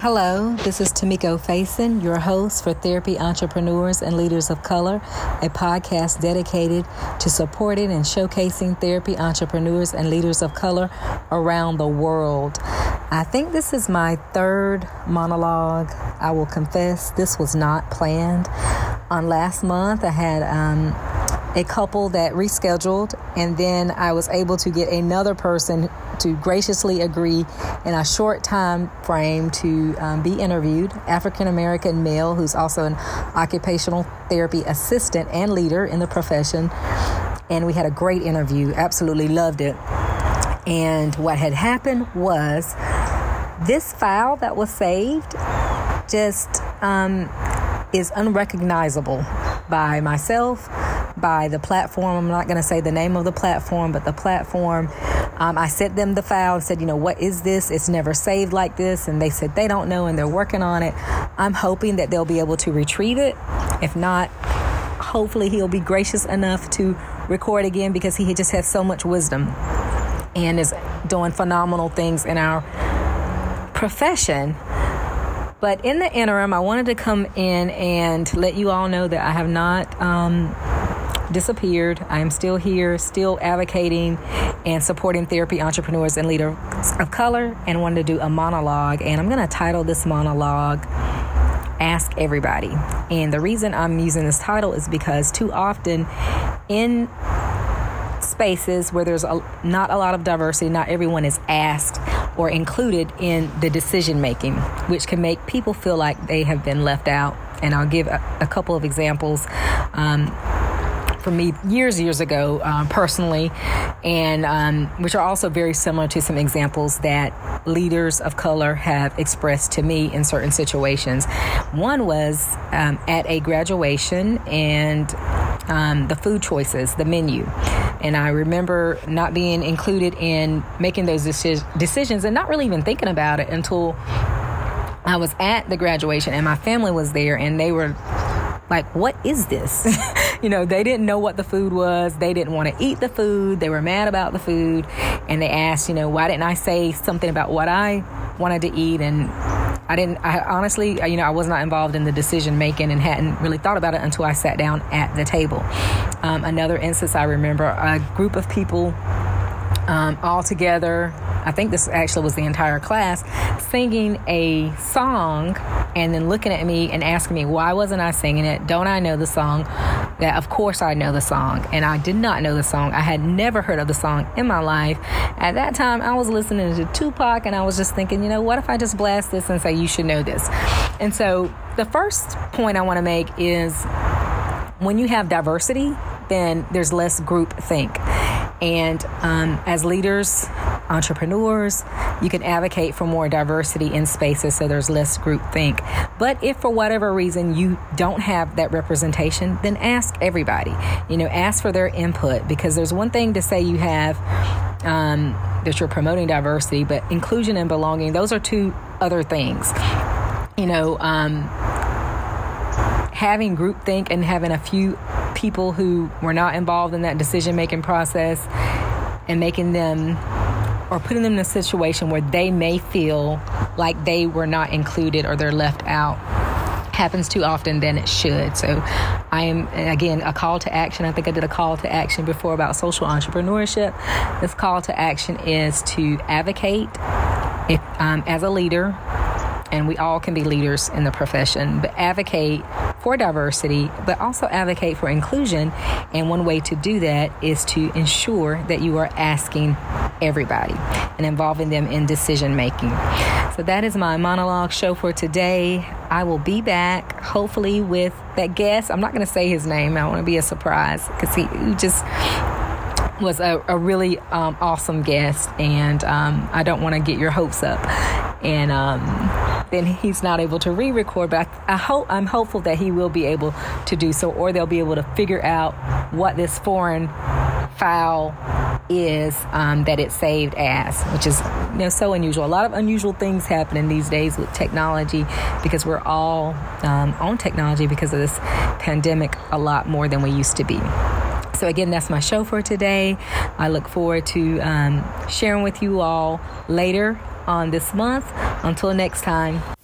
Hello, this is Tamiko Faison, your host for Therapy Entrepreneurs and Leaders of Color, a podcast dedicated to supporting and showcasing therapy entrepreneurs and leaders of color around the world. I think this is my third monologue. I will confess this was not planned. On last month, I had a couple that rescheduled, and then I was able to get another person to graciously agree in a short time frame to be interviewed, African-American male who's also an occupational therapy assistant and leader in the profession. And we had a great interview, absolutely loved it. And what had happened was this file that was saved just is unrecognizable by myself, by the platform. I'm not going to say the name of the platform, but the platform. I sent them the file and said, what is this? It's never saved like this. And they said they don't know and they're working on it. I'm hoping that they'll be able to retrieve it. If not, hopefully he'll be gracious enough to record again, because he just has so much wisdom and is doing phenomenal things in our profession. But in the interim, I wanted to come in and let you all know that I have not disappeared. I am still here, still advocating and supporting therapy entrepreneurs and leaders of color, and wanted to do a monologue. And I'm going to title this monologue, Ask Everybody. And the reason I'm using this title is because too often in spaces where there's not a lot of diversity, not everyone is asked or included in the decision making, which can make people feel like they have been left out. And I'll give a couple of examples for me years ago personally, and which are also very similar to some examples that leaders of color have expressed to me in certain situations. One was at a graduation, and the food choices, the menu. And I remember not being included in making those decisions and not really even thinking about it until I was at the graduation and my family was there, and they were like, what is this? They didn't know what the food was. They didn't want to eat the food. They were mad about the food. And they asked, why didn't I say something about what I wanted to eat? And I honestly, I was not involved in the decision making and hadn't really thought about it until I sat down at the table. Another instance, I remember a group of people all together, I think this actually was the entire class, singing a song and then looking at me and asking me, why wasn't I singing it? Don't I know the song? That of course I know the song. And I did not know the song. I had never heard of the song in my life. At that time, I was listening to Tupac, and I was just thinking, what if I just blast this and say, you should know this? And so the first point I want to make is when you have diversity, then there's less group think. And as leaders, entrepreneurs, you can advocate for more diversity in spaces so there's less group think. But if for whatever reason you don't have that representation, then ask everybody. Ask for their input, because there's one thing to say you have that you're promoting diversity, but inclusion and belonging, those are two other things. Having groupthink and having a few people who were not involved in that decision-making process and making them or putting them in a situation where they may feel like they were not included or they're left out happens too often than it should. So I am, again, a call to action. I think I did a call to action before about social entrepreneurship. This call to action is to advocate as a leader, and we all can be leaders in the profession, but advocate for diversity, but also advocate for inclusion. And one way to do that is to ensure that you are asking everybody and involving them in decision making. So that is my monologue show for today. I will be back, hopefully, with that guest. I'm not going to say his name. I want to be a surprise, because he just was a really awesome guest, and I don't want to get your hopes up. And then he's not able to re-record, but I'm hopeful that he will be able to do so, or they'll be able to figure out what this foreign file is that it's saved as, which is so unusual. A lot of unusual things happening these days with technology, because we're all on technology because of this pandemic a lot more than we used to be. So again, that's my show for today. I look forward to sharing with you all later on this month. Until next time,